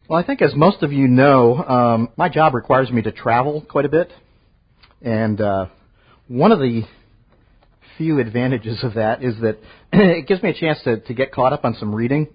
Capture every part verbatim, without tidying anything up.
Well, I think as most of you know, um, my job requires me to travel quite a bit. And uh, one of the few advantages of that is that it gives me a chance to, to get caught up on some reading.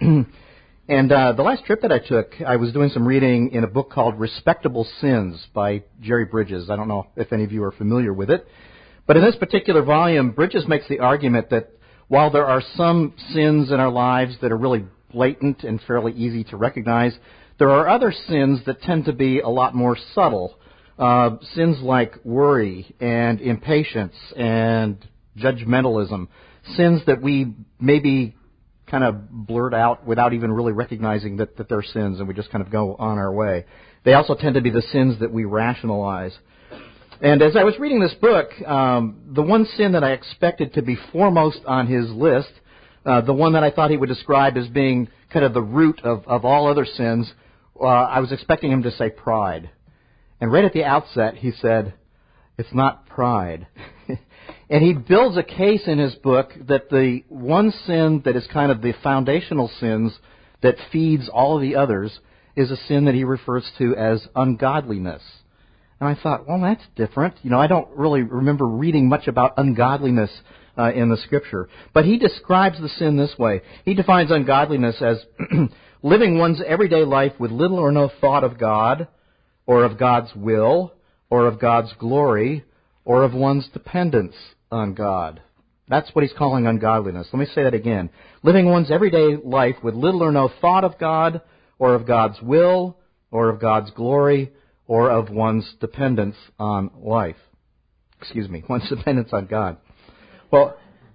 and uh, the last trip that I took, I was doing some reading in a book called Respectable Sins by Jerry Bridges. I don't know if any of you are familiar with it. But in this particular volume, Bridges makes the argument that while there are some sins in our lives that are really blatant and fairly easy to recognize, there are other sins that tend to be a lot more subtle. Uh, sins like worry and impatience and judgmentalism. Sins that we maybe kind of blurt out without even really recognizing that, that they're sins, and we just kind of go on our way. They also tend to be the sins that we rationalize. And as I was reading this book, um, the one sin that I expected to be foremost on his list, uh, the one that I thought he would describe as being kind of the root of, of all other sins, uh, I was expecting him to say pride. And right at the outset, he said, it's not pride. And he builds a case in his book that the one sin that is kind of the foundational sins that feeds all of the others is a sin that he refers to as ungodliness. And I thought, well, that's different. You know, I don't really remember reading much about ungodliness uh, in the Scripture. But he describes the sin this way. He defines ungodliness as living one's everyday life with little or no thought of God, or of God's will, or of God's glory, or of one's dependence on God. That's what he's calling ungodliness. Let me say that again. Living one's everyday life with little or no thought of God, or of God's will, or of God's glory, or of one's dependence on life. Excuse me, one's dependence on God. Well,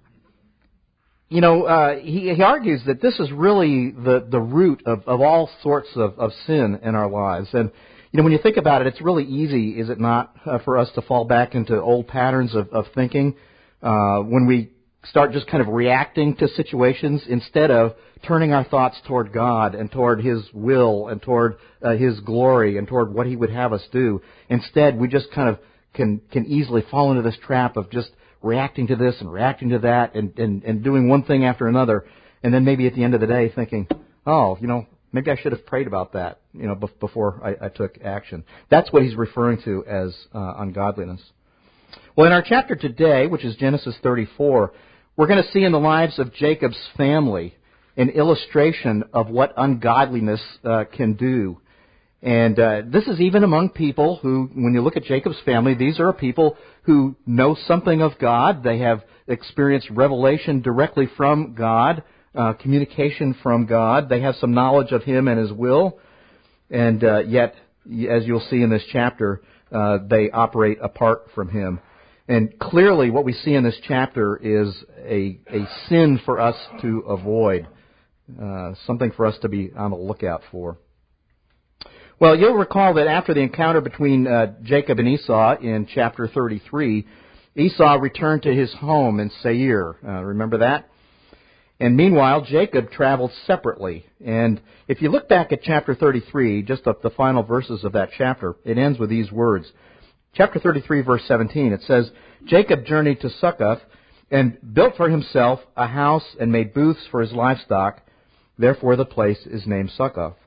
you know, uh, he, he argues that this is really the, the root of, of all sorts of, of sin in our lives. And, you know, when you think about it, it's really easy, is it not, uh, for us to fall back into old patterns of, of thinking uh, when we start just kind of reacting to situations instead of turning our thoughts toward God and toward His will and toward uh, His glory and toward what He would have us do. Instead, we just kind of can can easily fall into this trap of just reacting to this and reacting to that and, and, and doing one thing after another, and then maybe at the end of the day thinking, oh, you know, maybe I should have prayed about that, you know, before I, I took action. That's what he's referring to as uh, ungodliness. Well, in our chapter today, which is Genesis thirty-four, we're going to see in the lives of Jacob's family an illustration of what ungodliness uh, can do. And uh, this is even among people who, when you look at Jacob's family, these are people who know something of God. They have experienced revelation directly from God, uh, communication from God. They have some knowledge of Him and His will. And uh, yet, as you'll see in this chapter, uh, they operate apart from Him. And clearly what we see in this chapter is a, a sin for us to avoid, uh, something for us to be on the lookout for. Well, you'll recall that after the encounter between uh, Jacob and Esau in chapter thirty-three, Esau returned to his home in Seir. Uh, remember that? And meanwhile, Jacob traveled separately. And if you look back at chapter thirty-three, just the, the final verses of that chapter, it ends with these words. Chapter thirty-three, verse seventeen, it says, Jacob journeyed to Succoth and built for himself a house and made booths for his livestock. Therefore the place is named Succoth.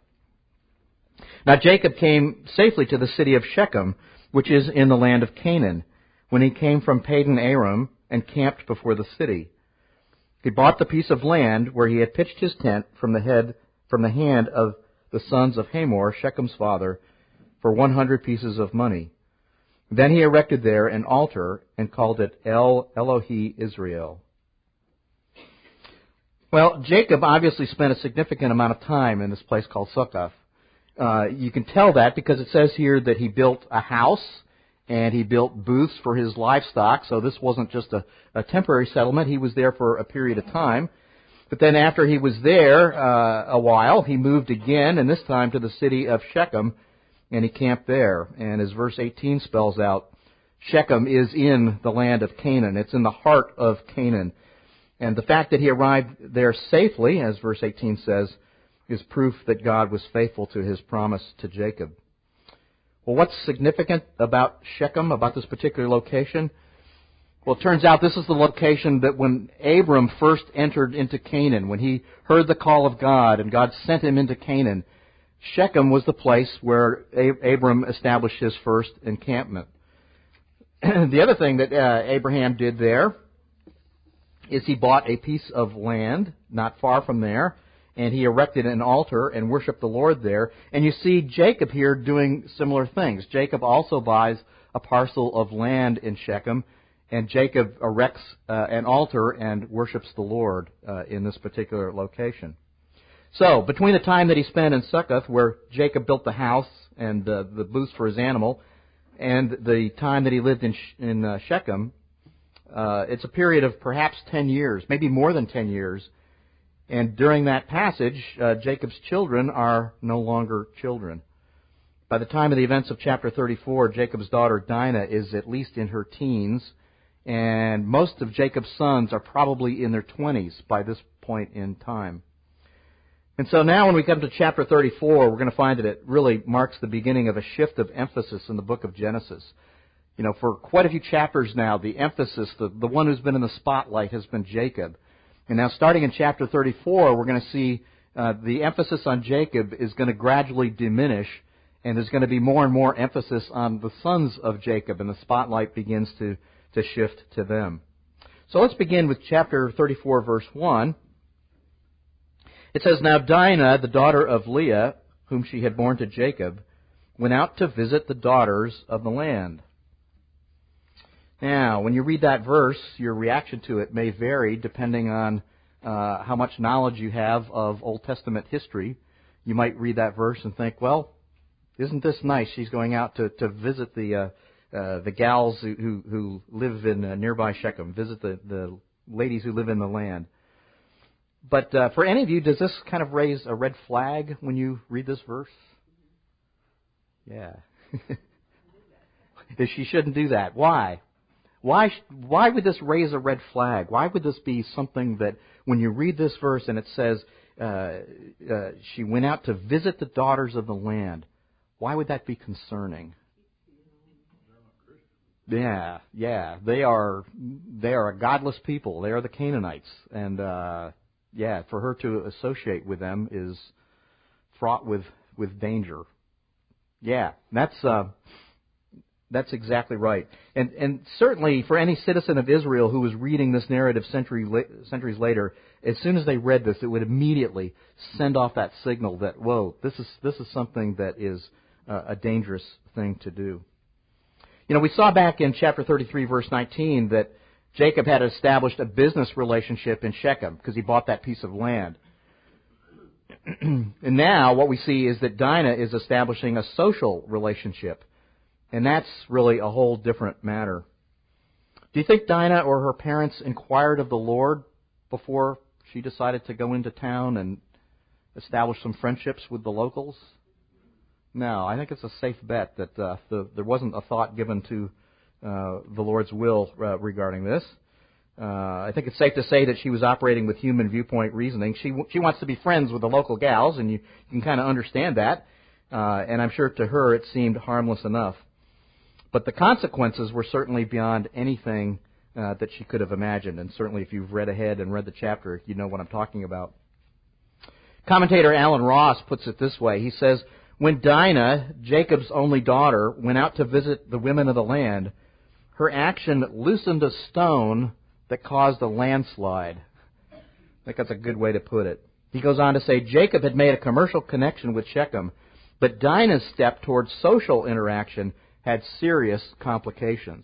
Now Jacob came safely to the city of Shechem, which is in the land of Canaan, when he came from Padan Aram and camped before the city. He bought the piece of land where he had pitched his tent from the head from the hand of the sons of Hamor, Shechem's father, for one hundred pieces of money. Then he erected there an altar and called it El Elohi Israel. Well, Jacob obviously spent a significant amount of time in this place called Succoth. Uh, you can tell that because it says here that he built a house and he built booths for his livestock. So this wasn't just a, a temporary settlement. He was there for a period of time. But then after he was there uh, a while, he moved again, and this time to the city of Shechem, and he camped there. And as verse eighteen spells out, Shechem is in the land of Canaan. It's in the heart of Canaan. And the fact that he arrived there safely, as verse eighteen says, is proof that God was faithful to His promise to Jacob. Well, what's significant about Shechem, about this particular location? Well, it turns out this is the location that when Abram first entered into Canaan, when he heard the call of God and God sent him into Canaan, Shechem was the place where Abram established his first encampment. The other thing that uh, Abraham did there is he bought a piece of land not far from there, and he erected an altar and worshiped the Lord there. And you see Jacob here doing similar things. Jacob also buys a parcel of land in Shechem, and Jacob erects uh, an altar and worships the Lord uh, in this particular location. So, between the time that he spent in Succoth, where Jacob built the house and uh, the booth for his animal, and the time that he lived in, in uh, Shechem, uh, it's a period of perhaps ten years, maybe more than ten years. And during that passage, uh, Jacob's children are no longer children. By the time of the events of chapter thirty-four, Jacob's daughter Dinah is at least in her teens, and most of Jacob's sons are probably in their twenties by this point in time. And so now when we come to chapter thirty-four, we're going to find that it really marks the beginning of a shift of emphasis in the book of Genesis. You know, for quite a few chapters now, the emphasis, the, the one who's been in the spotlight has been Jacob. And now starting in chapter thirty-four, we're going to see uh, the emphasis on Jacob is going to gradually diminish, and there's going to be more and more emphasis on the sons of Jacob, and the spotlight begins to, to shift to them. So let's begin with chapter thirty-four, verse one. It says, "Now Dinah, the daughter of Leah, whom she had borne to Jacob, went out to visit the daughters of the land." Now, when you read that verse, your reaction to it may vary depending on uh, how much knowledge you have of Old Testament history. You might read that verse and think, well, isn't this nice? She's going out to, to visit the uh, uh, the gals who, who, who live in uh, nearby Shechem, visit the, the ladies who live in the land. But uh, for any of you, does this kind of raise a red flag when you read this verse? Yeah. She shouldn't do that. Why? Why why would this raise a red flag? Why would this be something that when you read this verse and it says uh, uh, she went out to visit the daughters of the land, why would that be concerning? Yeah, yeah, they are they are a godless people. They are the Canaanites, and uh, yeah, for her to associate with them is fraught with with danger. Yeah, that's. Uh, That's exactly right. And and certainly for any citizen of Israel who was reading this narrative century, centuries later, as soon as they read this, it would immediately send off that signal that, whoa, this is this is something that is uh, a dangerous thing to do. You know, we saw back in chapter thirty-three, verse nineteen, that Jacob had established a business relationship in Shechem because he bought that piece of land. And now what we see is that Dinah is establishing a social relationship. And that's really a whole different matter. Do you think Dinah or her parents inquired of the Lord before she decided to go into town and establish some friendships with the locals? No, I think it's a safe bet that uh, the, there wasn't a thought given to uh, the Lord's will uh, regarding this. Uh, I think it's safe to say that she was operating with human viewpoint reasoning. She she wants to be friends with the local gals, and you, you can kind of understand that. Uh, and I'm sure to her it seemed harmless enough. But the consequences were certainly beyond anything uh, that she could have imagined. And certainly if you've read ahead and read the chapter, you know what I'm talking about. Commentator Alan Ross puts it this way. He says, "When Dinah, Jacob's only daughter, went out to visit the women of the land, her action loosened a stone that caused a landslide." I think that's a good way to put it. He goes on to say, Jacob had made a commercial connection with Shechem, but Dinah's step towards social interaction had serious complications.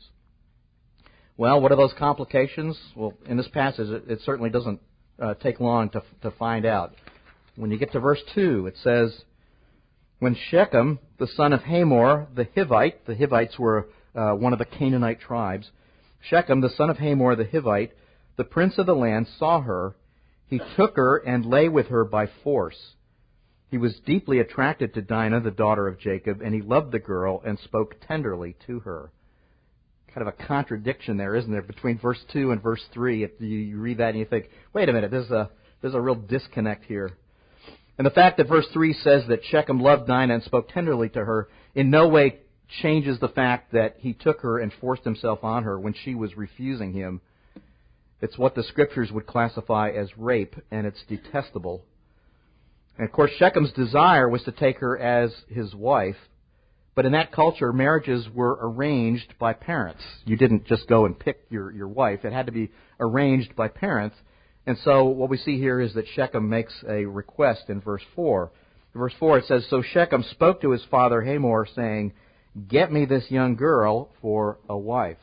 Well, what are those complications? Well, in this passage, it, it certainly doesn't uh, take long to, to find out. When you get to verse two, it says, "When Shechem, the son of Hamor, the Hivite," the Hivites were uh, one of the Canaanite tribes, "Shechem, the son of Hamor, the Hivite, the prince of the land, saw her, he took her and lay with her by force. He was deeply attracted to Dinah, the daughter of Jacob, and he loved the girl and spoke tenderly to her." Kind of a contradiction there, isn't there, between verse two and verse three? If you, you read that and you think, wait a minute, there's a, there's a real disconnect here. And the fact that verse three says that Shechem loved Dinah and spoke tenderly to her in no way changes the fact that he took her and forced himself on her when she was refusing him. It's what the Scriptures would classify as rape, and it's detestable. And of course, Shechem's desire was to take her as his wife, but in that culture, marriages were arranged by parents. You didn't just go and pick your, your wife. It had to be arranged by parents. And so what we see here is that Shechem makes a request in verse four. In verse four it says, "So Shechem spoke to his father Hamor, saying, 'Get me this young girl for a wife.'"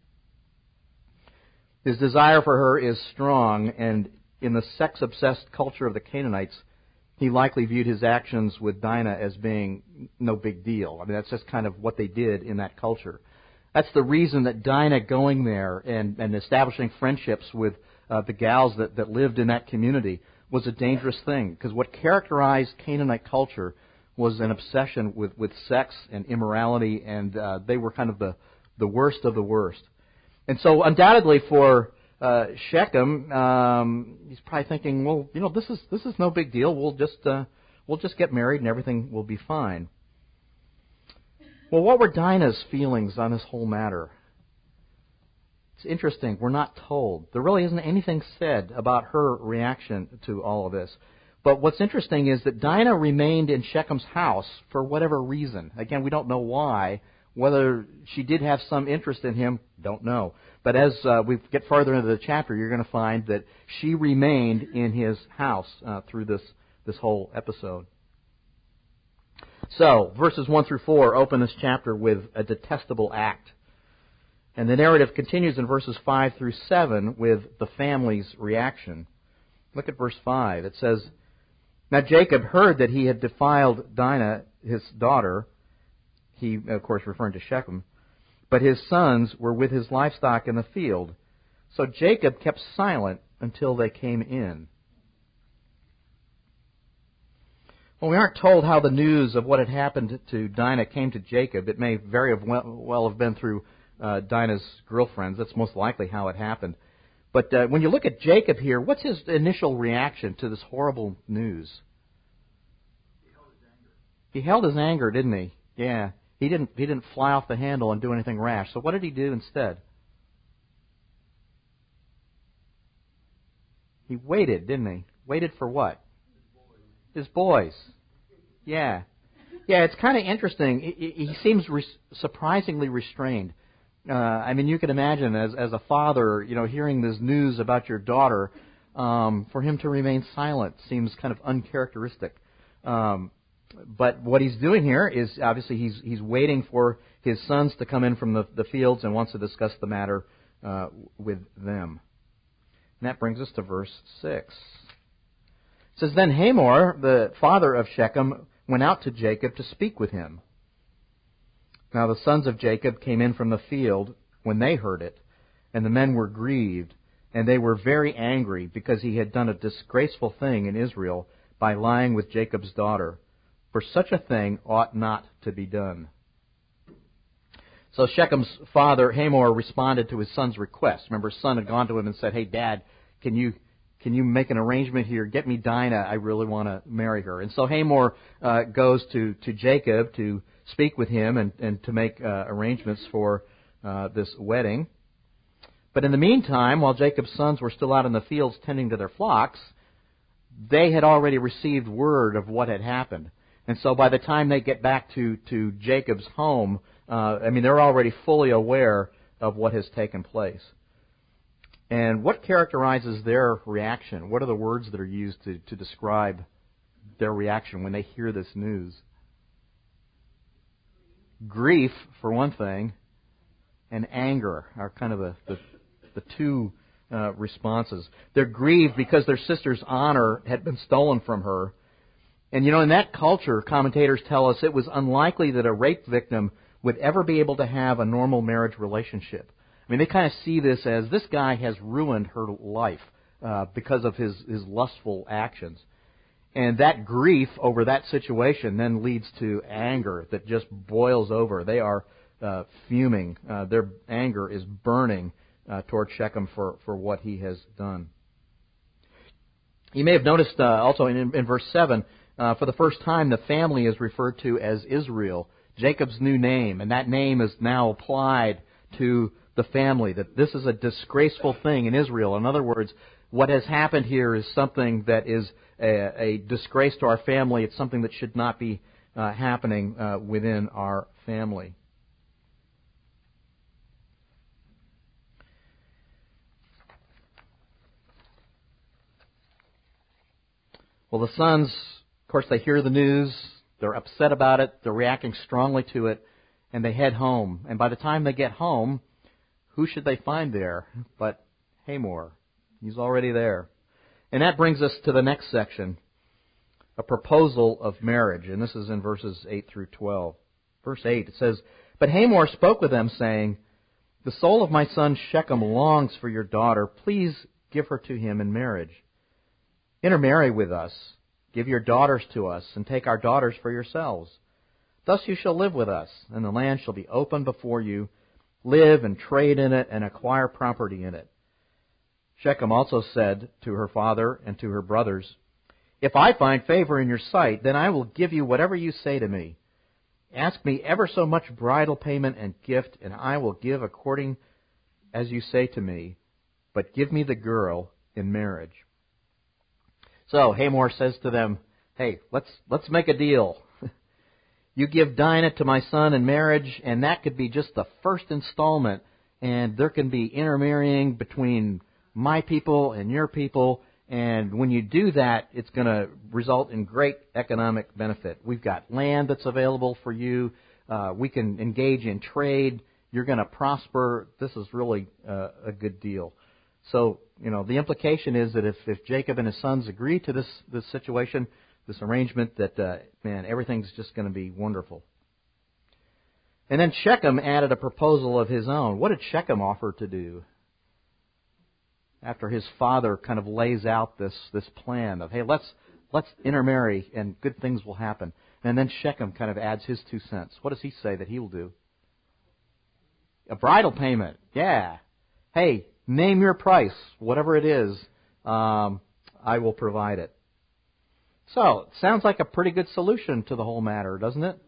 His desire for her is strong, and in the sex-obsessed culture of the Canaanites, he likely viewed his actions with Dinah as being no big deal. I mean, that's just kind of what they did in that culture. That's the reason that Dinah going there and, and establishing friendships with uh, the gals that, that lived in that community was a dangerous thing, because what characterized Canaanite culture was an obsession with, with sex and immorality, and uh, they were kind of the, the worst of the worst. And so undoubtedly for uh, Shechem, um, he's probably thinking, well, you know, this is this is no big deal. We'll just uh, we'll just get married and everything will be fine. Well, what were Dinah's feelings on this whole matter? It's interesting. We're not told. There really isn't anything said about her reaction to all of this. But what's interesting is that Dinah remained in Shechem's house for whatever reason. Again, we don't know why. Whether she did have some interest in him, don't know. But as uh, we get further into the chapter, you're going to find that she remained in his house uh, through this, this whole episode. So, verses one through four open this chapter with a detestable act. And the narrative continues in verses five through seven with the family's reaction. Look at verse five. It says, "Now Jacob heard that he had defiled Dinah, his daughter," he, of course, referring to Shechem, "but his sons were with his livestock in the field. So Jacob kept silent until they came in." Well, we aren't told how the news of what had happened to Dinah came to Jacob. It may very well, well have been through uh, Dinah's girlfriends. That's most likely how it happened. But uh, when you look at Jacob here, what's his initial reaction to this horrible news? He held his anger. He held his anger, didn't he? Yeah. He didn't he didn't fly off the handle and do anything rash. So what did he do instead? He waited, didn't he? Waited for what? His boys. His boys. Yeah. Yeah, it's kind of interesting. He, he seems re- surprisingly restrained. Uh, I mean, you can imagine as as a father, you know, hearing this news about your daughter, um, for him to remain silent seems kind of uncharacteristic. Um, But what he's doing here is obviously he's he's waiting for his sons to come in from the, the fields and wants to discuss the matter uh, with them. And that brings us to verse six. It says, "Then Hamor, the father of Shechem, went out to Jacob to speak with him. Now the sons of Jacob came in from the field when they heard it, and the men were grieved, and they were very angry because he had done a disgraceful thing in Israel by lying with Jacob's daughter. For such a thing ought not to be done." So Shechem's father, Hamor, responded to his son's request. Remember, his son had gone to him and said, "Hey, Dad, can you can you make an arrangement here? Get me Dinah. I really want to marry her." And so Hamor uh, goes to, to Jacob to speak with him and, and to make uh, arrangements for uh, this wedding. But in the meantime, while Jacob's sons were still out in the fields tending to their flocks, they had already received word of what had happened. And so by the time they get back to, to Jacob's home, uh, I mean, they're already fully aware of what has taken place. And what characterizes their reaction? What are the words that are used to, to describe their reaction when they hear this news? Grief, for one thing, and anger are kind of the, the, the two uh, responses. They're grieved because their sister's honor had been stolen from her. And, you know, in that culture, commentators tell us it was unlikely that a rape victim would ever be able to have a normal marriage relationship. I mean, they kind of see this as this guy has ruined her life uh, because of his, his lustful actions. And that grief over that situation then leads to anger that just boils over. They are uh, fuming. Uh, their anger is burning uh, toward Shechem for, for what he has done. You may have noticed uh, also in, in verse seven, Uh, for the first time, the family is referred to as Israel, Jacob's new name, and that name is now applied to the family, that this is a disgraceful thing in Israel. In other words, what has happened here is something that is a, a disgrace to our family. It's something that should not be uh, happening uh, within our family. Well, the sons, of course, they hear the news. They're upset about it. They're reacting strongly to it. And they head home. And by the time they get home, who should they find there but Hamor? He's already there. And that brings us to the next section, a proposal of marriage. And this is in verses eight through twelve. Verse eight, it says, "But Hamor spoke with them, saying, 'The soul of my son Shechem longs for your daughter. Please give her to him in marriage. Intermarry with us. Give your daughters to us, and take our daughters for yourselves. Thus you shall live with us, and the land shall be open before you. Live and trade in it, and acquire property in it.' Shechem also said to her father and to her brothers, 'If I find favor in your sight, then I will give you whatever you say to me. Ask me ever so much bridal payment and gift, and I will give according as you say to me. But give me the girl in marriage.' So Hamor says to them, 'Hey, let's let's make a deal. You give Dinah to my son in marriage, and that could be just the first installment, and there can be intermarrying between my people and your people, and when you do that, it's going to result in great economic benefit. We've got land that's available for you. Uh, we can engage in trade. You're going to prosper. This is really uh, a good deal.' So, you know, the implication is that if, if Jacob and his sons agree to this, this situation, this arrangement, that, uh, man, everything's just going to be wonderful. And then Shechem added a proposal of his own. What did Shechem offer to do? After his father kind of lays out this, this plan of, hey, let's let's intermarry and good things will happen. And then Shechem kind of adds his two cents. What does he say that he will do? A bridal payment. Yeah. Hey, name your price, whatever it is, um, I will provide it. So, it sounds like a pretty good solution to the whole matter, doesn't it?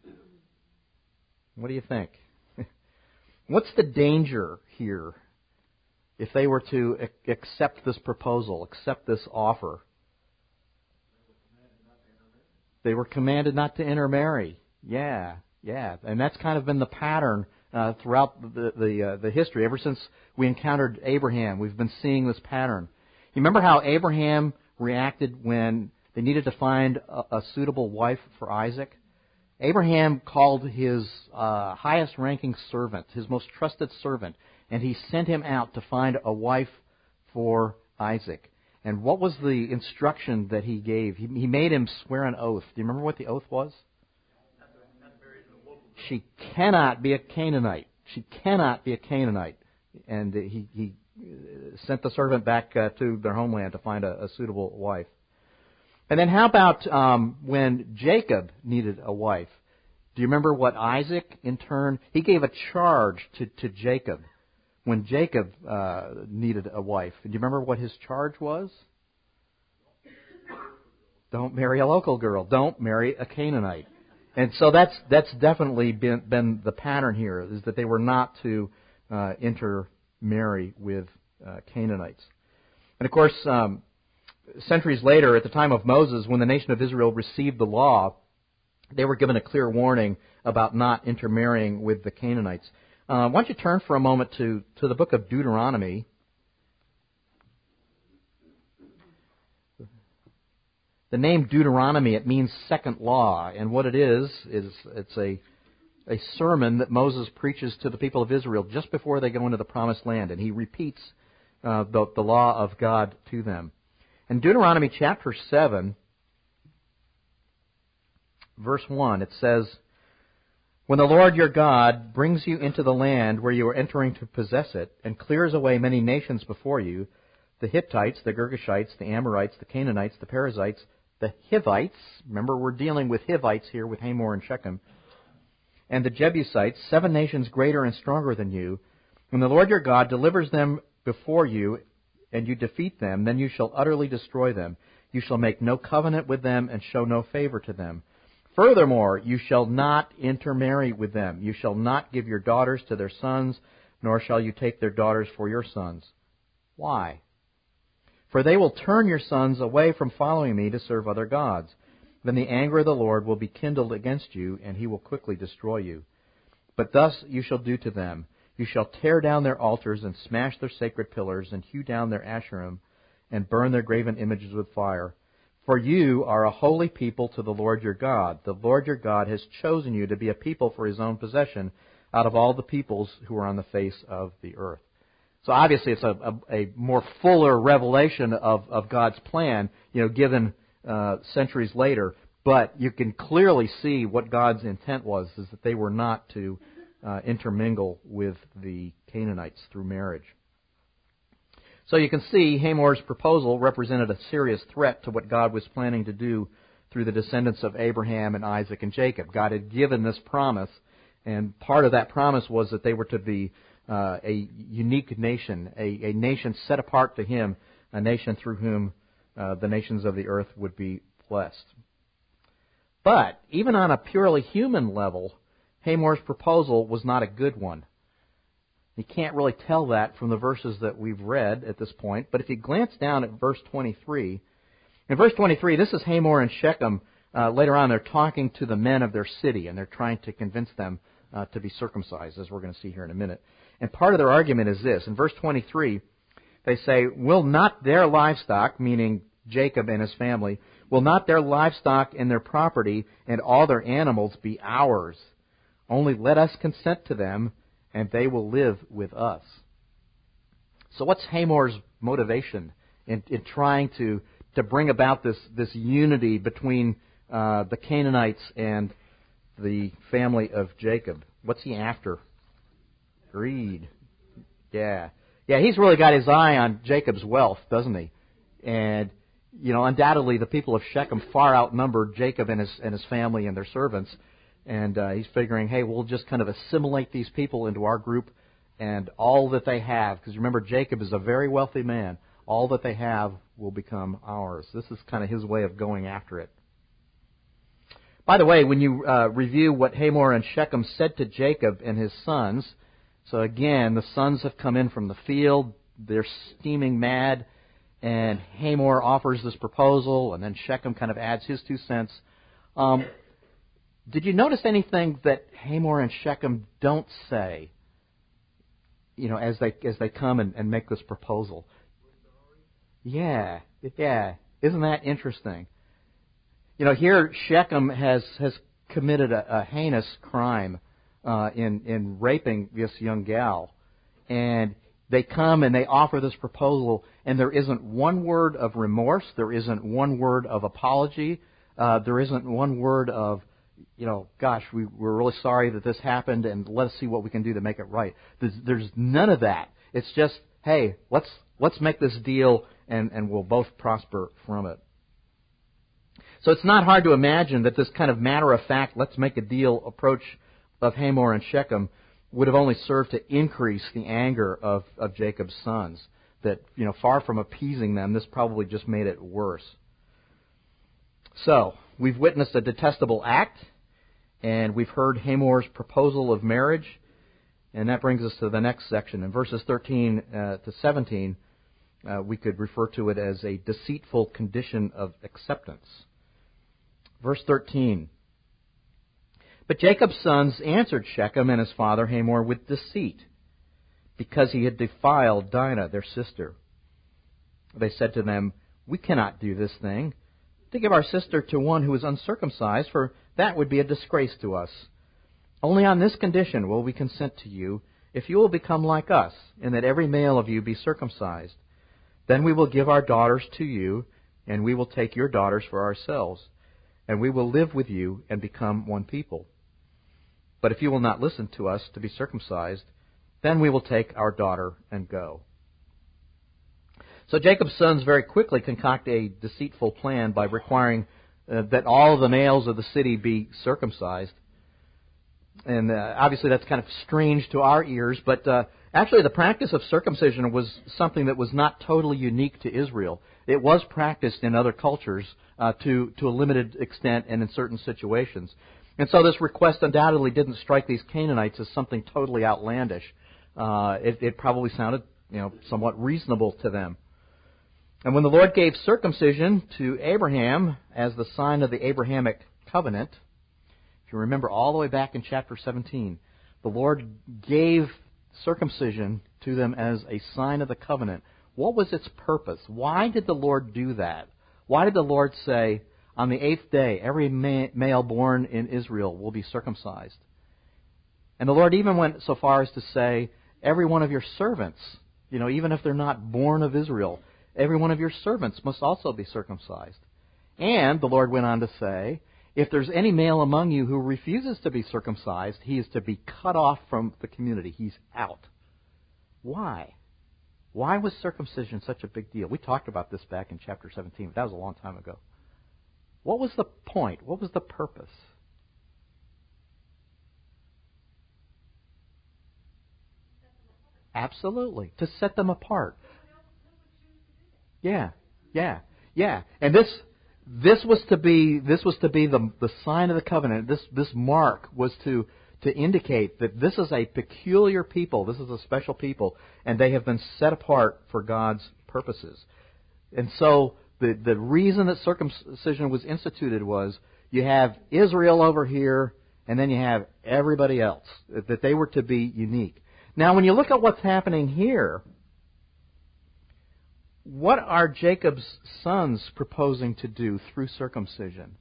What do you think? What's the danger here if they were to ac- accept this proposal, accept this offer? They were commanded not to intermarry. Yeah, yeah. And that's kind of been the pattern uh, throughout the the, uh, the history. Ever since we encountered Abraham, we've been seeing this pattern. You remember how Abraham reacted when they needed to find a, a suitable wife for Isaac? Abraham called his uh, highest-ranking servant, his most trusted servant, and he sent him out to find a wife for Isaac. And what was the instruction that he gave? He, he made him swear an oath. Do you remember what the oath was? She cannot be a Canaanite. She cannot be a Canaanite. And he, he sent the servant back uh, to their homeland to find a, a suitable wife. And then how about um, when Jacob needed a wife? Do you remember what Isaac, in turn, he gave a charge to, to Jacob when Jacob uh, needed a wife. Do you remember what his charge was? Don't marry a local girl. Don't marry a Canaanite. And so that's that's definitely been, been the pattern here, is that they were not to uh, intermarry with uh, Canaanites. And of course, um, centuries later, at the time of Moses, when the nation of Israel received the law, they were given a clear warning about not intermarrying with the Canaanites. Uh, why don't you turn for a moment to, to the book of Deuteronomy. The name Deuteronomy, it means second law, and what it is, is it's a a sermon that Moses preaches to the people of Israel just before they go into the promised land, and he repeats uh, the, the law of God to them. In Deuteronomy chapter seven, verse one, it says, "When the Lord your God brings you into the land where you are entering to possess it, and clears away many nations before you, the Hittites, the Girgashites, the Amorites, the Canaanites, the Perizzites, the Hivites," remember we're dealing with Hivites here with Hamor and Shechem, "and the Jebusites, seven nations greater and stronger than you, when the Lord your God delivers them before you, and you defeat them, then you shall utterly destroy them. You shall make no covenant with them and show no favor to them. Furthermore, you shall not intermarry with them. You shall not give your daughters to their sons, nor shall you take their daughters for your sons." Why? For they will turn your sons away from following me to serve other gods. Then the anger of the Lord will be kindled against you, and he will quickly destroy you. But thus you shall do to them. You shall tear down their altars and smash their sacred pillars and hew down their Asherim and burn their graven images with fire. For you are a holy people to the Lord your God. The Lord your God has chosen you to be a people for his own possession out of all the peoples who are on the face of the earth. So obviously it's a, a, a more fuller revelation of, of God's plan, you know, given uh, centuries later. But you can clearly see what God's intent was, is that they were not to uh, intermingle with the Canaanites through marriage. So you can see Hamor's proposal represented a serious threat to what God was planning to do through the descendants of Abraham and Isaac and Jacob. God had given this promise, and part of that promise was that they were to be uh, a unique nation, a, a nation set apart to him, a nation through whom uh, the nations of the earth would be blessed. But even on a purely human level, Hamor's proposal was not a good one. You can't really tell that from the verses that we've read at this point, but if you glance down at verse twenty-three, in verse twenty-three, this is Hamor and Shechem. Uh, later on, they're talking to the men of their city, and they're trying to convince them uh, to be circumcised, as we're going to see here in a minute. And part of their argument is this. In verse twenty-three, they say, will not their livestock, meaning Jacob and his family, will not their livestock and their property and all their animals be ours? Only let us consent to them, and they will live with us. So what's Hamor's motivation in, in trying to, to bring about this, this unity between uh, the Canaanites and the family of Jacob? What's he after? Greed. Yeah. Yeah, he's really got his eye on Jacob's wealth, doesn't he? And, you know, undoubtedly the people of Shechem far outnumbered Jacob and his, and his family and their servants. And uh, he's figuring, hey, we'll just kind of assimilate these people into our group, and all that they have, because remember, Jacob is a very wealthy man, all that they have will become ours. This is kind of his way of going after it. By the way, when you uh, review what Hamor and Shechem said to Jacob and his sons, so again, the sons have come in from the field, they're steaming mad, and Hamor offers this proposal, and then Shechem kind of adds his two cents. Um, Did you notice anything that Hamor and Shechem don't say, you know, as they as they come and, and make this proposal? Yeah, yeah. Isn't that interesting? You know, here Shechem has, has committed a, a heinous crime uh, in, in raping this young gal. And they come and they offer this proposal, and there isn't one word of remorse. There isn't one word of apology. Uh, there isn't one word of, you know, gosh, we, we're really sorry that this happened, and let us see what we can do to make it right. There's, there's none of that. It's just, hey, let's let's make this deal, and, and we'll both prosper from it. So it's not hard to imagine that this kind of matter-of-fact, let's make a deal approach of Hamor and Shechem would have only served to increase the anger of, of Jacob's sons. That, you know, far from appeasing them, this probably just made it worse. So, we've witnessed a detestable act, and we've heard Hamor's proposal of marriage, and that brings us to the next section. In verses thirteen uh, to seventeen, uh, we could refer to it as a deceitful condition of acceptance. Verse thirteen, but Jacob's sons answered Shechem and his father Hamor with deceit, because he had defiled Dinah, their sister. They said to them, we cannot do this thing, to give our sister to one who is uncircumcised, for that would be a disgrace to us. Only on this condition will we consent to you, if you will become like us, and that every male of you be circumcised. Then we will give our daughters to you, and we will take your daughters for ourselves, and we will live with you and become one people. But if you will not listen to us to be circumcised, then we will take our daughter and go. So Jacob's sons very quickly concoct a deceitful plan by requiring uh, that all of the males of the city be circumcised. And uh, obviously that's kind of strange to our ears, but uh, actually the practice of circumcision was something that was not totally unique to Israel. It was practiced in other cultures uh, to, to a limited extent and in certain situations. And so this request undoubtedly didn't strike these Canaanites as something totally outlandish. Uh, it, it probably sounded, you know, somewhat reasonable to them. And when the Lord gave circumcision to Abraham as the sign of the Abrahamic covenant, if you remember all the way back in chapter seventeen, the Lord gave circumcision to them as a sign of the covenant. What was its purpose? Why did the Lord do that? Why did the Lord say, on the eighth day, every ma- male born in Israel will be circumcised? And the Lord even went so far as to say, every one of your servants, you know, even if they're not born of Israel, every one of your servants must also be circumcised. And the Lord went on to say, if there's any male among you who refuses to be circumcised, he is to be cut off from the community. He's out. Why? Why was circumcision such a big deal? We talked about this back in chapter seventeen, but that was a long time ago. What was the point? What was the purpose? Absolutely. To set them apart. Yeah. Yeah. Yeah. And this this was to be this was to be the the sign of the covenant. This this mark was to to indicate that this is a peculiar people, this is a special people, and they have been set apart for God's purposes. And so the the reason that circumcision was instituted was you have Israel over here, and then you have everybody else, that they were to be unique. Now, when you look at what's happening here, what are Jacob's sons proposing to do through circumcision?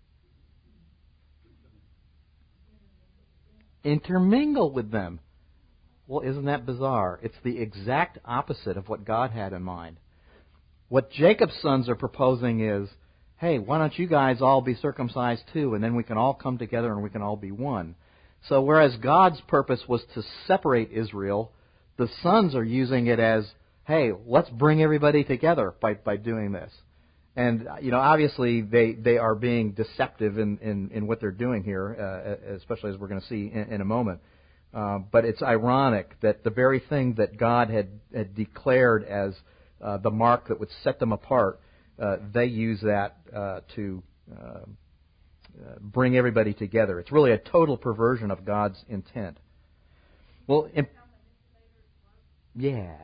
Intermingle with them. Well, isn't that bizarre? It's the exact opposite of what God had in mind. What Jacob's sons are proposing is, hey, why don't you guys all be circumcised too, and then we can all come together and we can all be one. So whereas God's purpose was to separate Israel, the sons are using it as, hey, let's bring everybody together by, by doing this. And, you know, obviously they, they are being deceptive in, in, in what they're doing here, uh, especially as we're going to see in, in a moment. Uh, but it's ironic that the very thing that God had, had declared as uh, the mark that would set them apart, uh, they use that uh, to uh, uh, bring everybody together. It's really a total perversion of God's intent. Well, in, yeah.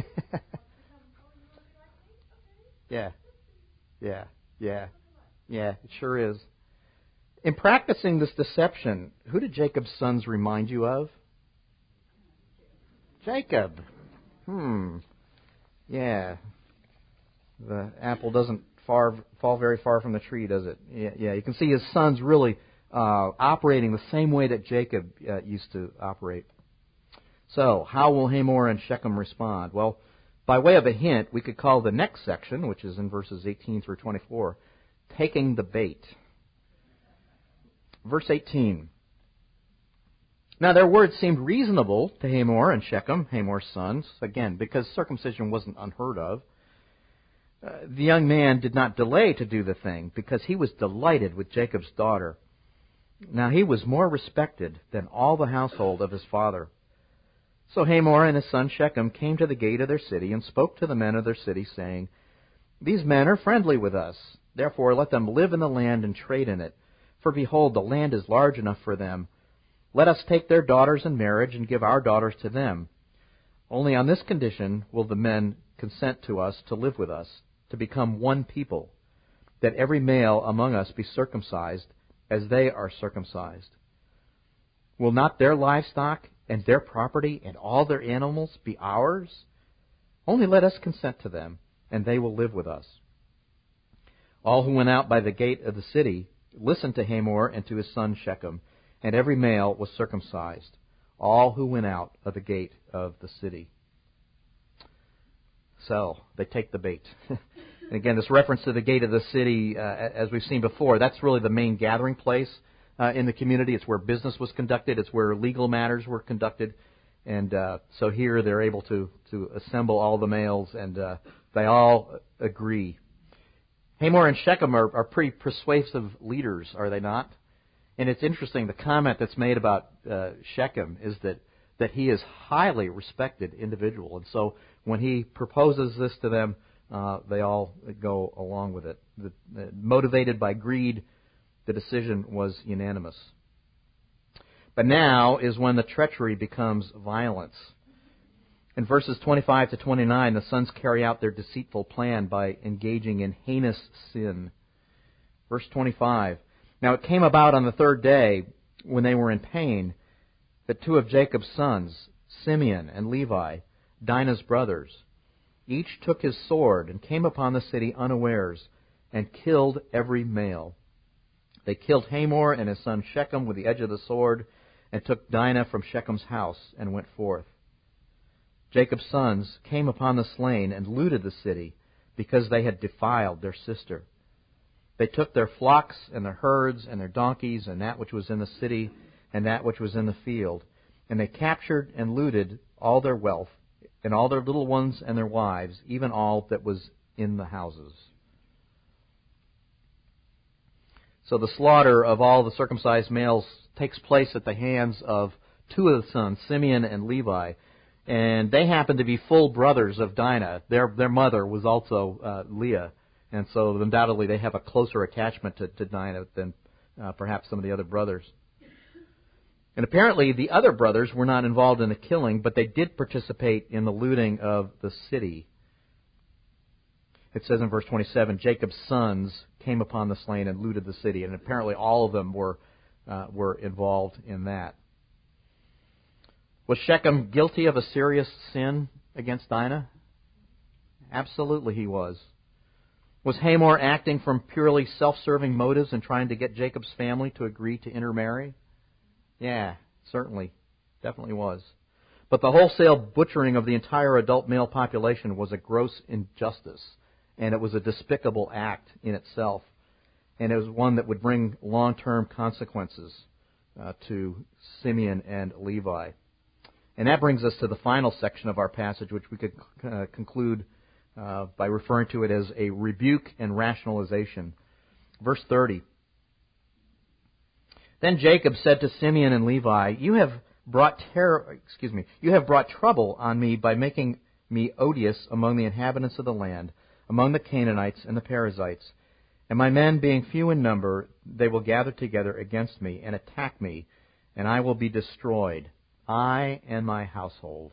yeah. Yeah, yeah, yeah, it sure is. In practicing this deception, who did Jacob's sons remind you of? Jacob. Hmm. Yeah. The apple doesn't far, fall very far from the tree, does it? Yeah, yeah. You can see his sons really uh, operating the same way that Jacob uh, used to operate. So, how will Hamor and Shechem respond? Well, by way of a hint, we could call the next section, which is in verses eighteen through twenty-four, taking the bait. Verse eighteen. Now their words seemed reasonable to Hamor and Shechem, Hamor's sons, again, because circumcision wasn't unheard of. Uh, the young man did not delay to do the thing, because he was delighted with Jacob's daughter. Now he was more respected than all the household of his father. So Hamor and his son Shechem came to the gate of their city and spoke to the men of their city, saying, These men are friendly with us. Therefore let them live in the land and trade in it. For behold, the land is large enough for them. Let us take their daughters in marriage and give our daughters to them. Only on this condition will the men consent to us to live with us, to become one people, that every male among us be circumcised as they are circumcised. Will not their livestock and their property and all their animals be ours? Only let us consent to them, and they will live with us. All who went out by the gate of the city listened to Hamor and to his son Shechem, and every male was circumcised, all who went out of the gate of the city. So, they take the bait. And again, this reference to the gate of the city, uh, as we've seen before, that's really the main gathering place Uh, in the community. It's where business was conducted. It's where legal matters were conducted. And uh, so here they're able to, to assemble all the males, and uh, they all agree. Hamor and Shechem are, are pretty persuasive leaders, are they not? And it's interesting, the comment that's made about uh, Shechem is that, that he is highly respected individual. And so when he proposes this to them, uh, they all go along with it. The, uh, motivated by greed, the decision was unanimous. But now is when the treachery becomes violence. In verses twenty-five to twenty-nine, the sons carry out their deceitful plan by engaging in heinous sin. Verse twenty-five, now it came about on the third day, when they were in pain, that two of Jacob's sons, Simeon and Levi, Dinah's brothers, each took his sword and came upon the city unawares, and killed every male. They killed Hamor and his son Shechem with the edge of the sword, and took Dinah from Shechem's house, and went forth. Jacob's sons came upon the slain and looted the city, because they had defiled their sister. They took their flocks and their herds and their donkeys and that which was in the city and that which was in the field, and they captured and looted all their wealth, and all their little ones and their wives, even all that was in the houses. So the slaughter of all the circumcised males takes place at the hands of two of the sons, Simeon and Levi, and they happen to be full brothers of Dinah. Their their mother was also uh, Leah, and so undoubtedly they have a closer attachment to, to Dinah than uh, perhaps some of the other brothers. And apparently the other brothers were not involved in the killing, but they did participate in the looting of the city. It says in verse twenty-seven, Jacob's sons came upon the slain and looted the city, and apparently all of them were uh, were involved in that. Was Shechem guilty of a serious sin against Dinah? Absolutely he was. Was Hamor acting from purely self-serving motives and trying to get Jacob's family to agree to intermarry? Yeah, certainly. Definitely was. But the wholesale butchering of the entire adult male population was a gross injustice, and it was a despicable act in itself. And it was one that would bring long-term consequences uh, to Simeon and Levi. And that brings us to the final section of our passage, which we could uh, conclude uh, by referring to it as a rebuke and rationalization. Verse thirty. Then Jacob said to Simeon and Levi, "You have brought terror, excuse me, you have brought trouble on me by making me odious among the inhabitants of the land, among the Canaanites and the Perizzites. And my men, being few in number, they will gather together against me and attack me, and I will be destroyed, I and my household."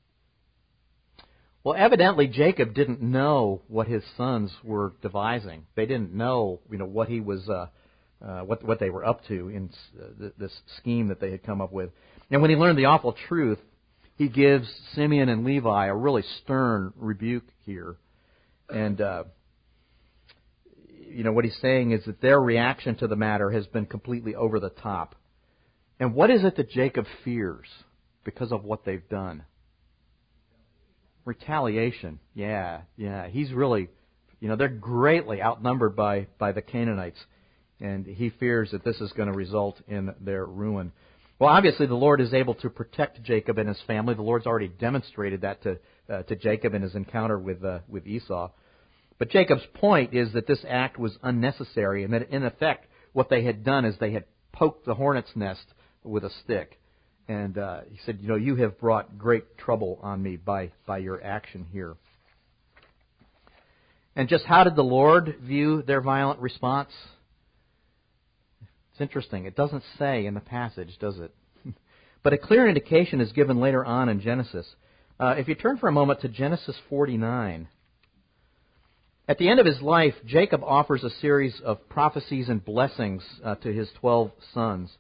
Well, evidently Jacob didn't know what his sons were devising. They didn't know, you know, what he was, uh, uh, what what they were up to in uh, this scheme that they had come up with. And when he learned the awful truth, he gives Simeon and Levi a really stern rebuke here. And uh, you know what he's saying is that their reaction to the matter has been completely over the top. And what is it that Jacob fears because of what they've done? Retaliation. Yeah, yeah. He's really, you know, they're greatly outnumbered by, by the Canaanites. And he fears that this is going to result in their ruin. Well, obviously the Lord is able to protect Jacob and his family. The Lord's already demonstrated that to uh, to Jacob in his encounter with uh, with Esau. But Jacob's point is that this act was unnecessary, and that in effect what they had done is they had poked the hornet's nest with a stick. And uh, he said, you know, you have brought great trouble on me by, by your action here. And just how did the Lord view their violent response? It's interesting. It doesn't say in the passage, does it? But a clear indication is given later on in Genesis. Uh, if you turn for a moment to Genesis forty-nine, at the end of his life, Jacob offers a series of prophecies and blessings uh, to his twelve sons.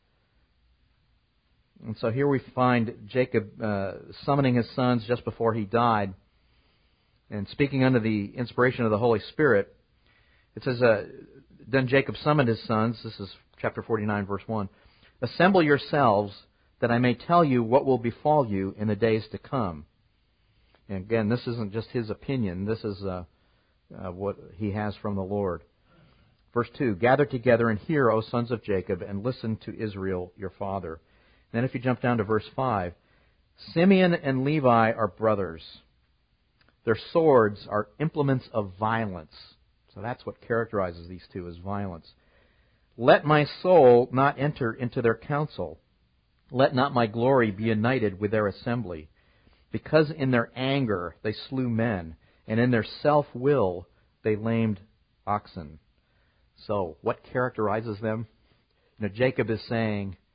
And so here we find Jacob uh, summoning his sons just before he died and speaking under the inspiration of the Holy Spirit. It says, uh, then Jacob summoned his sons. This is chapter forty-nine, verse one. "Assemble yourselves, that I may tell you what will befall you in the days to come." And again, this isn't just his opinion. This is uh, uh, what he has from the Lord. Verse two, "Gather together and hear, O sons of Jacob, and listen to Israel your father." Then if you jump down to verse five, "Simeon and Levi are brothers. Their swords are implements of violence." So that's what characterizes these two, as violence. "Let my soul not enter into their counsel. Let not my glory be united with their assembly. Because in their anger they slew men, and in their self-will they lamed oxen." So what characterizes them? You know, Jacob is saying,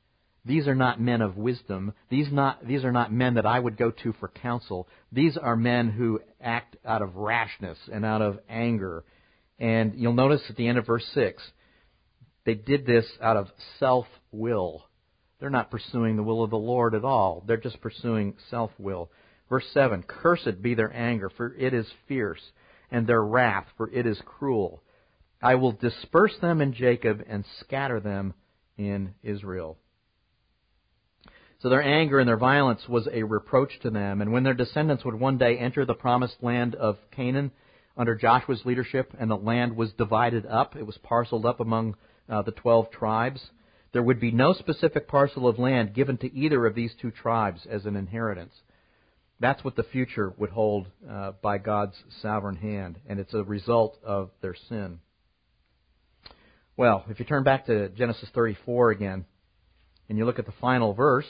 These are not men of wisdom. These not these are not men that I would go to for counsel. These are men who act out of rashness and out of anger. And you'll notice at the end of verse six, they did this out of self-will. They're not pursuing the will of the Lord at all. They're just pursuing self-will. Verse seven, cursed be their anger, for it is fierce, and their wrath, for it is cruel. I will disperse them in Jacob and scatter them in Israel. So their anger and their violence was a reproach to them. And when their descendants would one day enter the promised land of Canaan under Joshua's leadership, and the land was divided up, it was parceled up among uh, the twelve tribes, there would be no specific parcel of land given to either of these two tribes as an inheritance. That's what the future would hold uh, by God's sovereign hand, and it's a result of their sin. Well, if you turn back to Genesis thirty-four again, and you look at the final verse,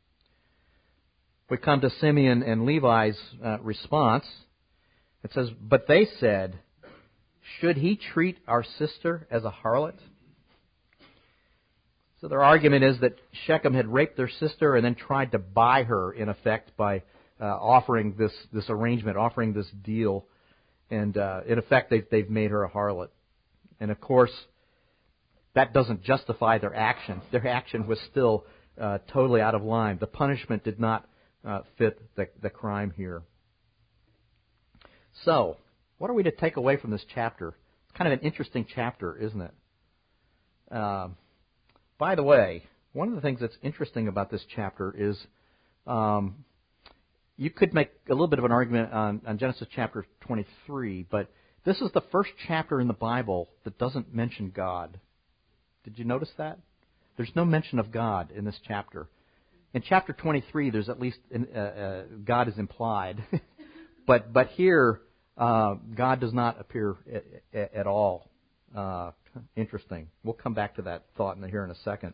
we come to Simeon and Levi's uh, response. It says, "But they said, should he treat our sister as a harlot?" So their argument is that Shechem had raped their sister and then tried to buy her, in effect, by uh, offering this, this arrangement, offering this deal. And uh, in effect, they've, they've made her a harlot. And of course, that doesn't justify their action. Their action was still uh, totally out of line. The punishment did not uh, fit the, the crime here. So, what are we to take away from this chapter? It's kind of an interesting chapter, isn't it? Uh, by the way, one of the things that's interesting about this chapter is um, you could make a little bit of an argument on, on Genesis chapter twenty-three, but this is the first chapter in the Bible that doesn't mention God. Did you notice that? There's no mention of God in this chapter. In chapter twenty-three, there's at least uh, uh, God is implied, but but here uh, God does not appear at, at all. Uh, interesting. We'll come back to that thought in here in a second.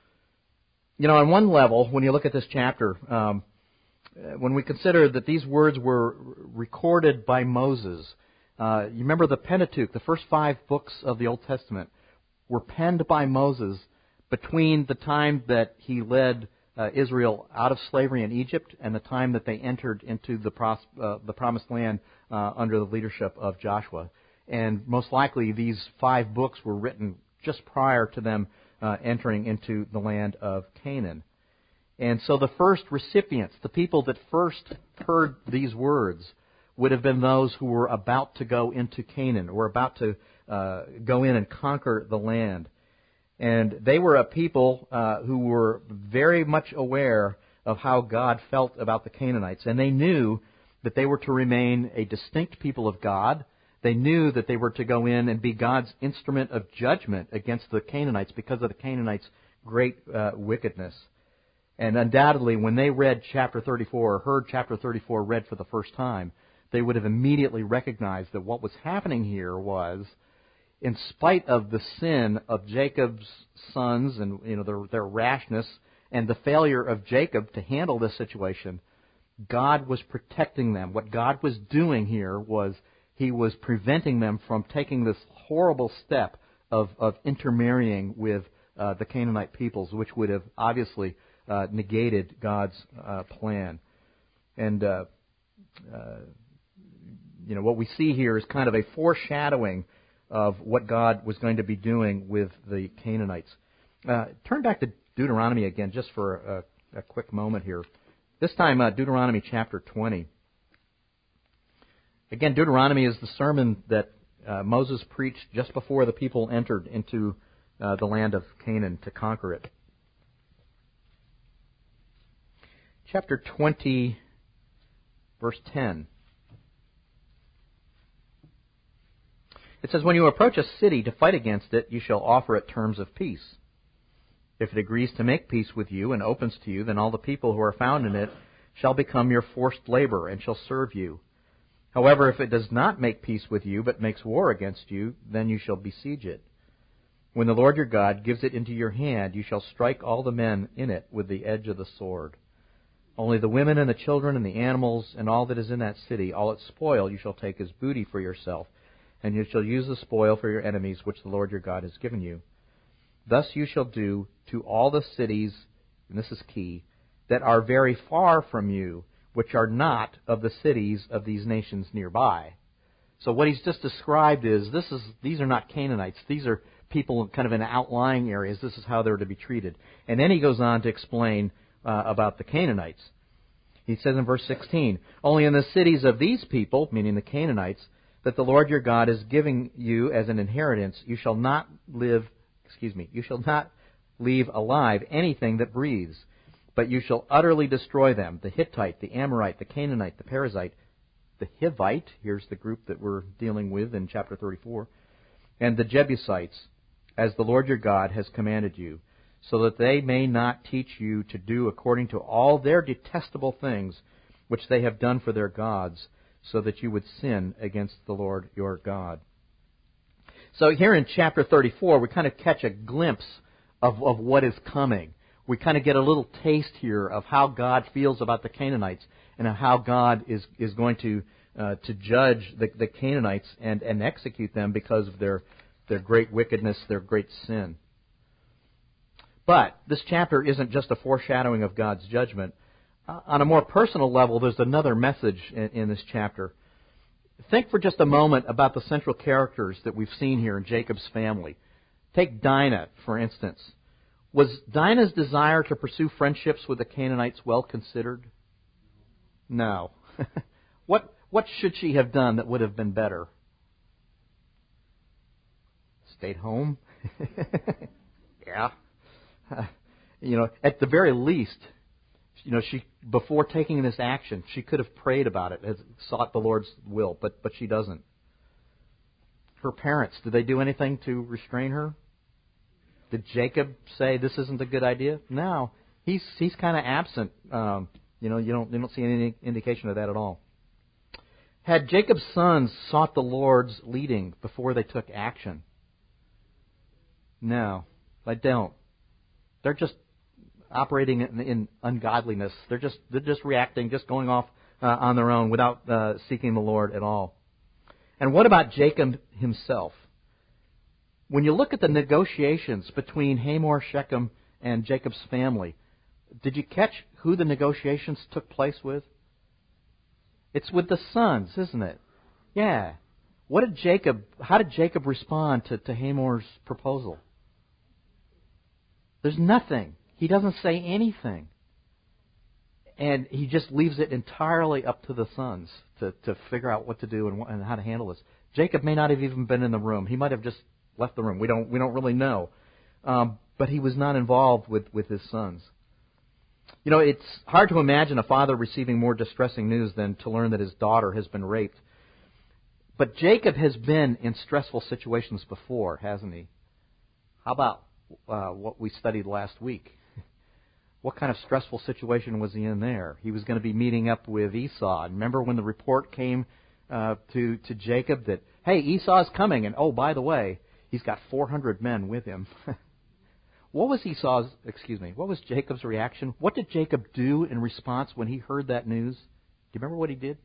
You know, on one level, when you look at this chapter, um, when we consider that these words were recorded by Moses, uh, you remember the Pentateuch, the first five books of the Old Testament, were penned by Moses between the time that he led uh, Israel out of slavery in Egypt and the time that they entered into the, pros- uh, the promised land uh, under the leadership of Joshua. And most likely these five books were written just prior to them uh, entering into the land of Canaan. And so the first recipients, the people that first heard these words, would have been those who were about to go into Canaan, were about to uh, go in and conquer the land. And they were a people uh, who were very much aware of how God felt about the Canaanites. And they knew that they were to remain a distinct people of God. They knew that they were to go in and be God's instrument of judgment against the Canaanites because of the Canaanites' great uh, wickedness. And undoubtedly, when they read chapter thirty-four, or heard chapter thirty-four read for the first time, they would have immediately recognized that what was happening here was, in spite of the sin of Jacob's sons and you know their, their rashness and the failure of Jacob to handle this situation, God was protecting them. What God was doing here was He was preventing them from taking this horrible step of, of intermarrying with uh, the Canaanite peoples, which would have obviously uh, negated God's uh, plan. And uh, uh, you know what we see here is kind of a foreshadowing of what God was going to be doing with the Canaanites. Uh, turn back to Deuteronomy again just for a, a quick moment here. This time, uh, Deuteronomy chapter twenty. Again, Deuteronomy is the sermon that uh, Moses preached just before the people entered into uh, the land of Canaan to conquer it. Chapter twenty, verse ten. It says, "When you approach a city to fight against it, you shall offer it terms of peace. If it agrees to make peace with you and opens to you, then all the people who are found in it shall become your forced labor and shall serve you. However, if it does not make peace with you, but makes war against you, then you shall besiege it. When the Lord your God gives it into your hand, you shall strike all the men in it with the edge of the sword. Only the women and the children and the animals and all that is in that city, all its spoil, you shall take as booty for yourself, and you shall use the spoil for your enemies, which the Lord your God has given you. Thus you shall do to all the cities and this is key, that are very far from you, which are not of the cities of these nations nearby. So what he's just described is, this is these are not Canaanites. These are people kind of in outlying areas. This is how they're to be treated. And then he goes on to explain uh, about the Canaanites. He says in verse sixteen, only in the cities of these people, meaning the Canaanites, that the Lord your God is giving you as an inheritance, you shall not live, excuse me, you shall not leave alive anything that breathes, but you shall utterly destroy them, the Hittite, the Amorite, the Canaanite, the Perizzite, the Hivite, here's the group that we're dealing with in chapter thirty-four, and the Jebusites, as the Lord your God has commanded you, so that they may not teach you to do according to all their detestable things which they have done for their gods, so that you would sin against the Lord your God. So here in chapter thirty-four, we kind of catch a glimpse of, of what is coming. We kind of get a little taste here of how God feels about the Canaanites and how God is, is going to uh, to judge the, the Canaanites and, and execute them because of their, their great wickedness, their great sin. But this chapter isn't just a foreshadowing of God's judgment. Uh, on a more personal level, there's another message in, in this chapter. Think for just a moment about the central characters that we've seen here in Jacob's family. Take Dinah, for instance. Was Dinah's desire to pursue friendships with the Canaanites well considered? No. What what should she have done that would have been better? Stayed home? Yeah. Uh, you know, at the very least, you know, she before taking this action, she could have prayed about it, has sought the Lord's will, but but she doesn't. Her parents, did they do anything to restrain her? Did Jacob say this isn't a good idea? No, he's he's kind of absent. Um, you know, you don't you don't see any indication of that at all. Had Jacob's sons sought the Lord's leading before they took action? No, they don't. They're just operating in, in ungodliness. They're just they're just reacting, just going off uh, on their own without uh, seeking the Lord at all. And what about Jacob himself? When you look at the negotiations between Hamor, Shechem, and Jacob's family, did you catch who the negotiations took place with? It's with the sons, isn't it? Yeah. What did Jacob? How did Jacob respond to, to Hamor's proposal? There's nothing. He doesn't say anything. And he just leaves it entirely up to the sons to, to figure out what to do and, and how to handle this. Jacob may not have even been in the room. He might have just left the room. We don't we don't really know. Um, but he was not involved with, with his sons. You know, it's hard to imagine a father receiving more distressing news than to learn that his daughter has been raped. But Jacob has been in stressful situations before, hasn't he? How about uh, what we studied last week? What kind of stressful situation was he in there? He was going to be meeting up with Esau. Remember when the report came uh, to, to Jacob that, hey, Esau's coming, and oh, by the way, he's got four hundred men with him. What was Esau's, excuse me, what was Jacob's reaction? What did Jacob do in response when he heard that news? Do you remember what he did?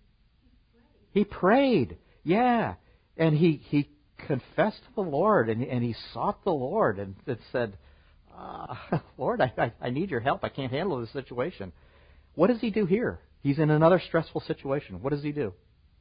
He prayed. He prayed. Yeah. And he, he confessed to the Lord, and, and he sought the Lord and, and said, uh, Lord, I, I, I need your help. I can't handle this situation. What does he do here? He's in another stressful situation. What does he do?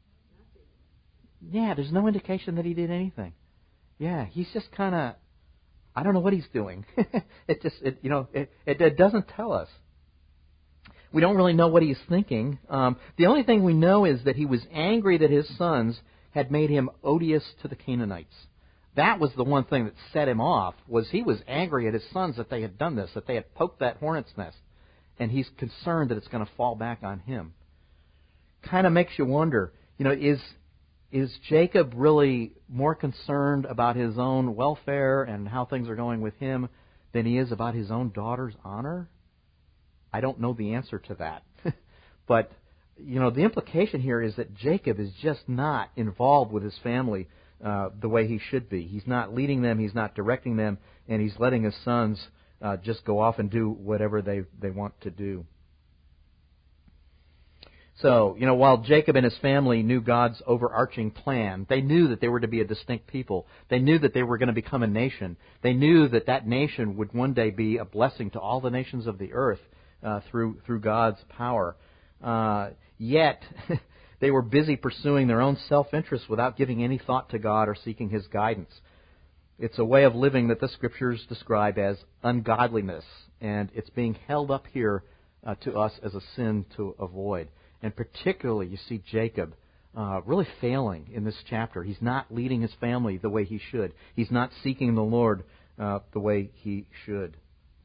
Yeah, there's no indication that he did anything. Yeah, he's just kind of, I don't know what he's doing. it just, it, you know, it, it, it doesn't tell us. We don't really know what he's thinking. Um, the only thing we know is that he was angry that his sons had made him odious to the Canaanites. That was the one thing that set him off, was he was angry at his sons that they had done this, that they had poked that hornet's nest. And he's concerned that it's going to fall back on him. Kind of makes you wonder, you know, is is Jacob really more concerned about his own welfare and how things are going with him than he is about his own daughter's honor? I don't know the answer to that. But, you know, the implication here is that Jacob is just not involved with his family uh, the way he should be. He's not leading them, he's not directing them, and he's letting his sons uh, just go off and do whatever they, they want to do. So, you know, while Jacob and his family knew God's overarching plan, they knew that they were to be a distinct people. They knew that they were going to become a nation. They knew that that nation would one day be a blessing to all the nations of the earth uh, through through God's power. Uh, yet, they were busy pursuing their own self-interest without giving any thought to God or seeking His guidance. It's a way of living that the Scriptures describe as ungodliness, and it's being held up here uh, to us as a sin to avoid. And particularly, you see Jacob uh, really failing in this chapter. He's not leading his family the way he should. He's not seeking the Lord uh, the way he should.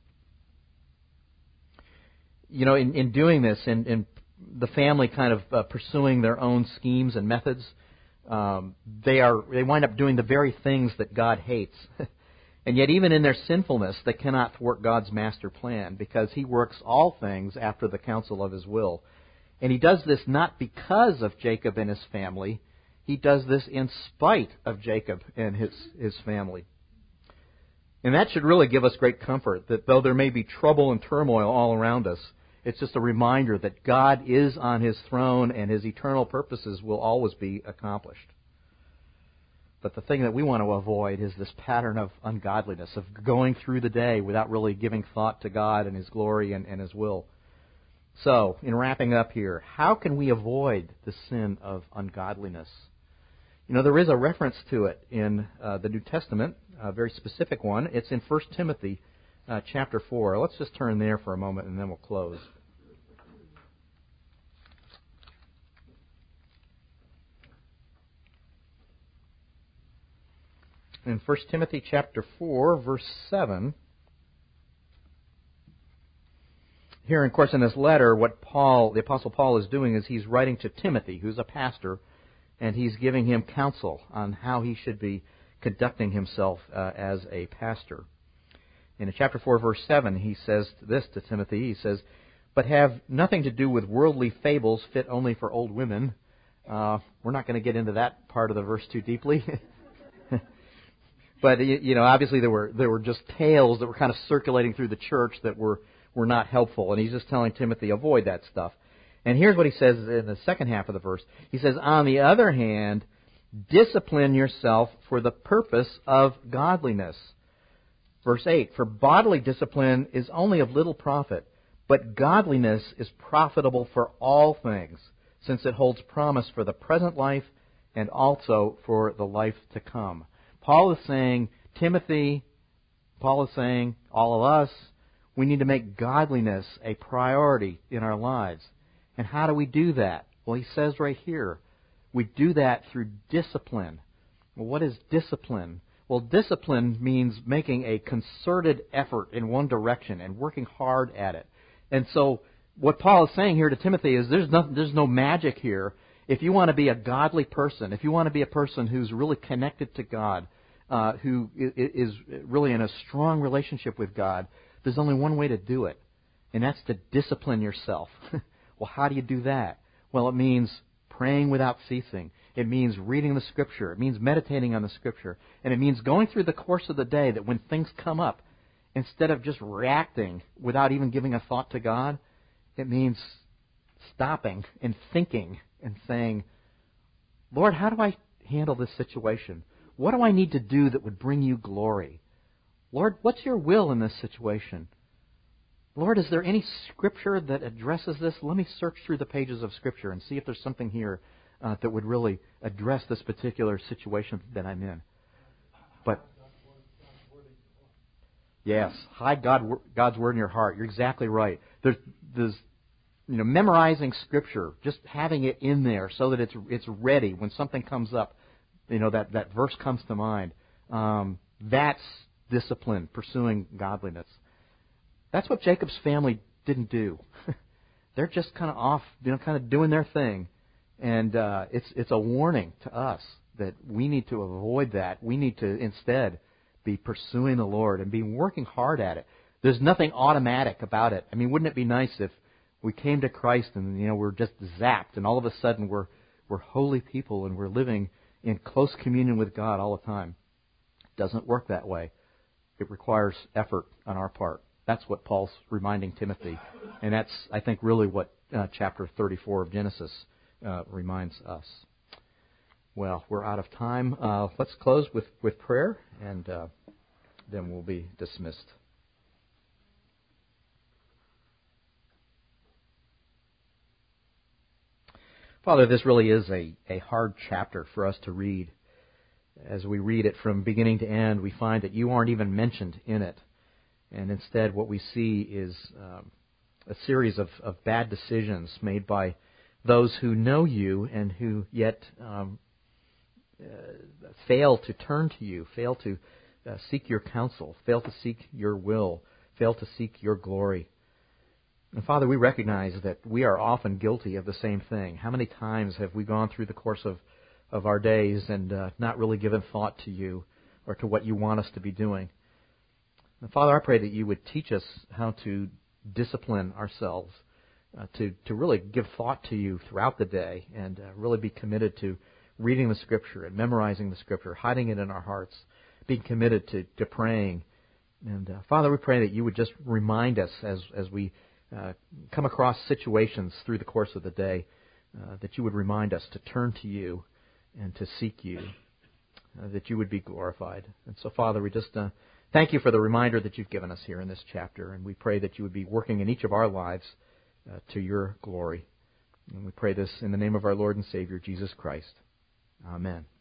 You know, in, in doing this, in, in the family kind of uh, pursuing their own schemes and methods, um, they are they wind up doing the very things that God hates. And yet, even in their sinfulness, they cannot thwart God's master plan, because He works all things after the counsel of His will. And He does this not because of Jacob and his family. He does this in spite of Jacob and his, his family. And that should really give us great comfort, that though there may be trouble and turmoil all around us, it's just a reminder that God is on His throne and His eternal purposes will always be accomplished. But the thing that we want to avoid is this pattern of ungodliness, of going through the day without really giving thought to God and His glory and, and His will. So, in wrapping up here, how can we avoid the sin of ungodliness? You know, there is a reference to it in uh, the New Testament, a very specific one. It's in First Timothy uh, chapter four. Let's just turn there for a moment and then we'll close. In First Timothy chapter four, verse seven... Here, of course, in this letter, what Paul, the Apostle Paul, is doing is he's writing to Timothy, who's a pastor, and he's giving him counsel on how he should be conducting himself uh, as a pastor. In chapter four, verse seven, he says this to Timothy. He says, "But have nothing to do with worldly fables fit only for old women." Uh, we're not going to get into that part of the verse too deeply. But, you know, obviously there were there were just tales that were kind of circulating through the church that were were not helpful. And he's just telling Timothy, avoid that stuff. And here's what he says in the second half of the verse. He says, "On the other hand, discipline yourself for the purpose of godliness." Verse eight, "For bodily discipline is only of little profit, but godliness is profitable for all things, since it holds promise for the present life and also for the life to come." Paul is saying, Timothy, Paul is saying, all of us, we need to make godliness a priority in our lives. And how do we do that? Well, he says right here, we do that through discipline. Well, what is discipline? Well, discipline means making a concerted effort in one direction and working hard at it. And so what Paul is saying here to Timothy is there's no, there's no magic here. If you want to be a godly person, if you want to be a person who's really connected to God, uh, who is really in a strong relationship with God, there's only one way to do it, and that's to discipline yourself. Well, how do you do that? Well, it means praying without ceasing. It means reading the Scripture. It means meditating on the Scripture. And it means going through the course of the day that when things come up, instead of just reacting without even giving a thought to God, it means stopping and thinking and saying, "Lord, how do I handle this situation? What do I need to do that would bring you glory? Lord, what's your will in this situation? Lord, is there any Scripture that addresses this? Let me search through the pages of Scripture and see if there's something here uh, that would really address this particular situation that I'm in." But yes, hide God, God's Word in your heart. You're exactly right. There's, there's you know, memorizing Scripture, just having it in there so that it's it's ready when something comes up. You know, that, that verse comes to mind. Um, that's discipline, pursuing godliness. That's what Jacob's family didn't do. They're just kind of off, you know, kind of doing their thing. And uh, it's it's a warning to us that we need to avoid that. We need to instead be pursuing the Lord and be working hard at it. There's nothing automatic about it. I mean, wouldn't it be nice if we came to Christ and, you know, we're just zapped and all of a sudden we're we're holy people and we're living in close communion with God all the time? It doesn't work that way. It requires effort on our part. That's what Paul's reminding Timothy. And that's, I think, really what uh, chapter thirty-four of Genesis uh, reminds us. Well, we're out of time. Uh, let's close with, with prayer, and uh, then we'll be dismissed. Father, this really is a, a hard chapter for us to read. As we read it from beginning to end, we find that you aren't even mentioned in it. And instead, what we see is um, a series of, of bad decisions made by those who know you and who yet um, uh, fail to turn to you, fail to uh, seek your counsel, fail to seek your will, fail to seek your glory. And Father, we recognize that we are often guilty of the same thing. How many times have we gone through the course of, of our days and uh, not really given thought to you or to what you want us to be doing? And Father, I pray that you would teach us how to discipline ourselves, uh, to, to really give thought to you throughout the day and uh, really be committed to reading the Scripture and memorizing the Scripture, hiding it in our hearts, being committed to, to praying. And uh, Father, we pray that you would just remind us as, as we Uh, come across situations through the course of the day, uh, that you would remind us to turn to you and to seek you, uh, that you would be glorified. And so, Father, we just uh, thank you for the reminder that you've given us here in this chapter, and we pray that you would be working in each of our lives uh, to your glory. And we pray this in the name of our Lord and Savior, Jesus Christ. Amen.